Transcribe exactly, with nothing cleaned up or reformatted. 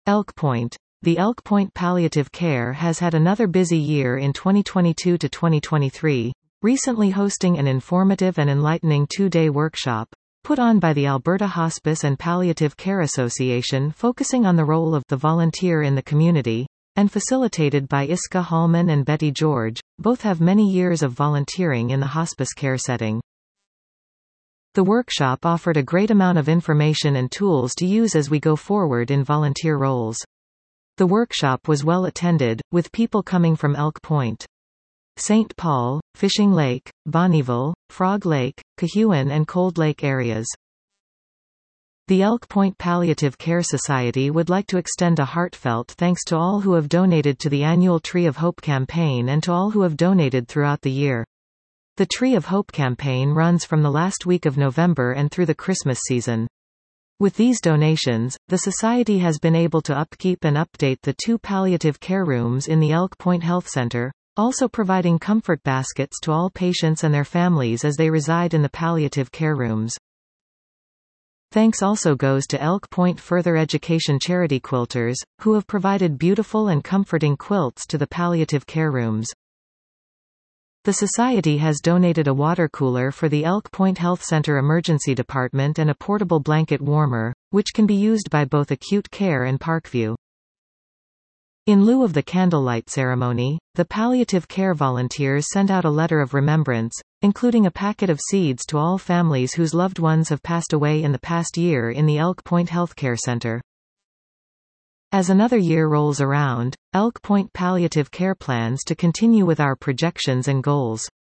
Elk Point. The Elk Point Palliative Care has had another busy year in twenty twenty-two to twenty twenty-three, recently hosting an informative and enlightening two-day workshop, put on by the Alberta Hospice and Palliative Care Association focusing on the role of the volunteer in the community, and facilitated by Iska Hallman and Betty George. Both have many years of volunteering in the hospice care setting. The workshop offered a great amount of information and tools to use as we go forward in volunteer roles. The workshop was well attended, with people coming from Elk Point, Saint Paul, Fishing Lake, Bonnyville, Frog Lake, Cahuon and Cold Lake areas. The Elk Point Palliative Care Society would like to extend a heartfelt thanks to all who have donated to the annual Tree of Hope campaign and to all who have donated throughout the year. The Tree of Hope campaign runs from the last week of November and through the Christmas season. With these donations, the Society has been able to upkeep and update the two palliative care rooms in the Elk Point Health Center, also providing comfort baskets to all patients and their families as they reside in the palliative care rooms. Thanks also goes to Elk Point Further Education Charity Quilters, who have provided beautiful and comforting quilts to the palliative care rooms. The Society has donated a water cooler for the Elk Point Health Center Emergency Department and a portable blanket warmer, which can be used by both acute care and Parkview. In lieu of the candlelight ceremony, the palliative care volunteers sent out a letter of remembrance, including a packet of seeds to all families whose loved ones have passed away in the past year in the Elk Point Healthcare Center. As another year rolls around, Elk Point Palliative Care plans to continue with our projections and goals.